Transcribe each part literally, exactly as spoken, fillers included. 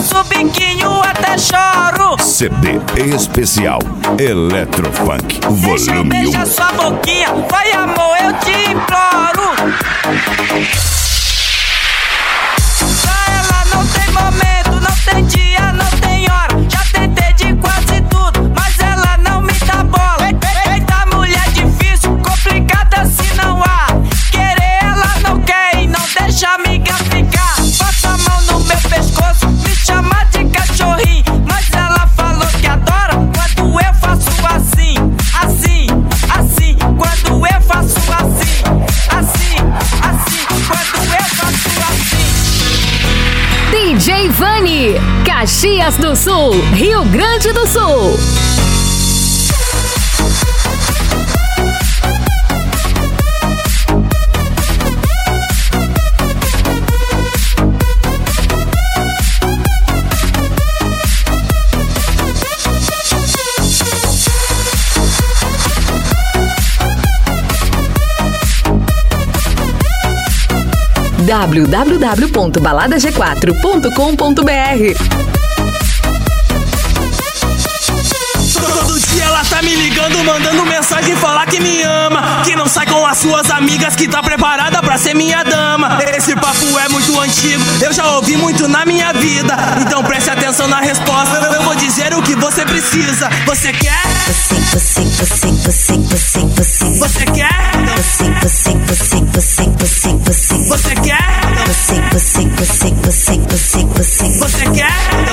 faço biquinho até choro. C D especial Eletrofunk Volume um. Deixa sua boquinha, vai amor, eu te imploro. Pra ela não tem momento, não tem dia, não tem hora. Já tentei de quase tudo, mas ela não me dá bola. Eita mulher difícil, complicada se não há. Querer ela não quer e não deixa a amiga ficar. Passa a mão no meu pescoço, me chama de cachorrinho. Mas ela falou que adora quando eu faço assim, assim, assim. Quando eu faço assim, assim, assim. Quando eu faço assim. D J Vani, Caxias do Sul, Rio Grande do Sul. w w w ponto balada g quatro ponto com ponto b r. Todo dia ela tá me ligando, mandando mensagem, falar que me ama, que não sai com as suas amigas, que tá preparada pra ser minha dama. Esse papo é muito antigo, eu já ouvi muito na minha vida. Então preste atenção na resposta, eu vou dizer o que você precisa. Você quer? Você, você, você, você, você, você. Você quer? Você, você, você, você, você, você. Você quer? Você, você, você, você, você, você. Você quer?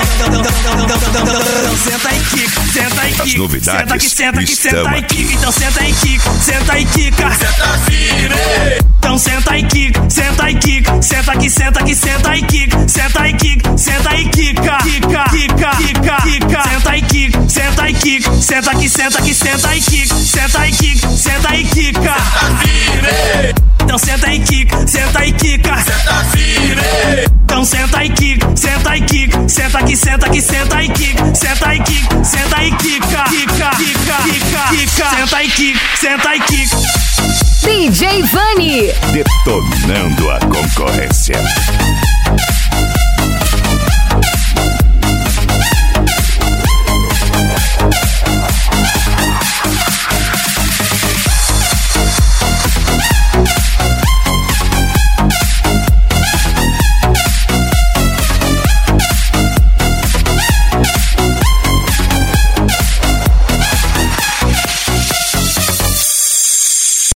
Então senta e quica, senta e quica. As novidades senta que senta que senta estão e quica. Então senta e quica, senta e quica. Senta firme. Então senta e quica, senta e quica. Senta que senta que senta e quica. Senta e quica, senta e quica. Quica, quica, quica, quica. Senta e quica, senta e quica. Senta que senta que senta e quica. Senta e quica, senta e quica. Senta firme. Então senta e quica, senta e quica. Senta firme. Então senta e quica, senta e quica. Senta que senta que senta e quica. Senta e quica, senta e quica. Quica, quica, quica, quica. Senta e quica, senta e quica. D J Vani, detonando a concorrência.